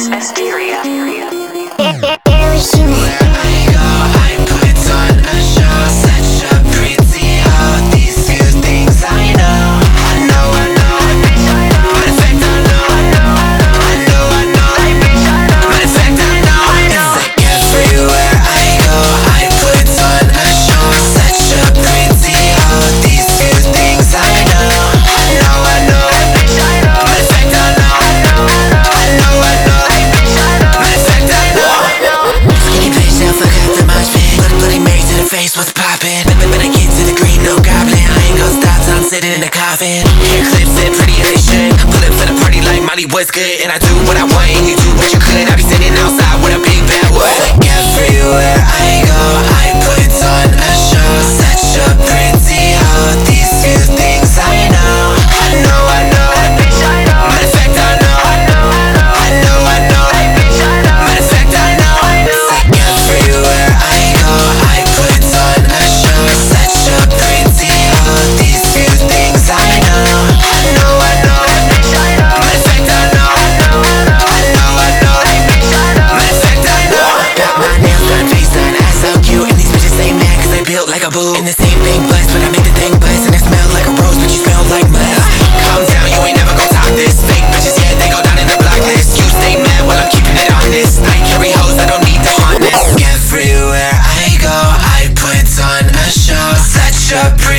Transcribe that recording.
Asteria. What's poppin'? When I get to the green, no goblin, I ain't gon' stop till I'm sitting in the coffin. Hair clips and pretty as they should. Pull up for the party like Molly, what's good? And I do what I want and you do what you could. I be sitting outside with a big bad wood. Like everywhere I go, I put on a show. Such a pretty hoe. These few things I know. I know. Matter of fact, I know. Matter of fact, I know. Like everywhere I go, I put on a show. Such a pretty hoe. These few things I know. I know. Matter of fact, I know. Matter of fact, I know. Got my nails done, face done, ass so cute. And these bitches stay mad cause they built like a boo. And the same thing bust, but I make the thing bust. And it smell like a rose, but you smell like mud. Calm down, you ain't never gon' talk this. Fake bitches, yeah, they go down in the block list. You stay mad while I'm keeping it honest. I carry hoes, I don't need the harness. Everywhere I go, I put on a show. Such a pretty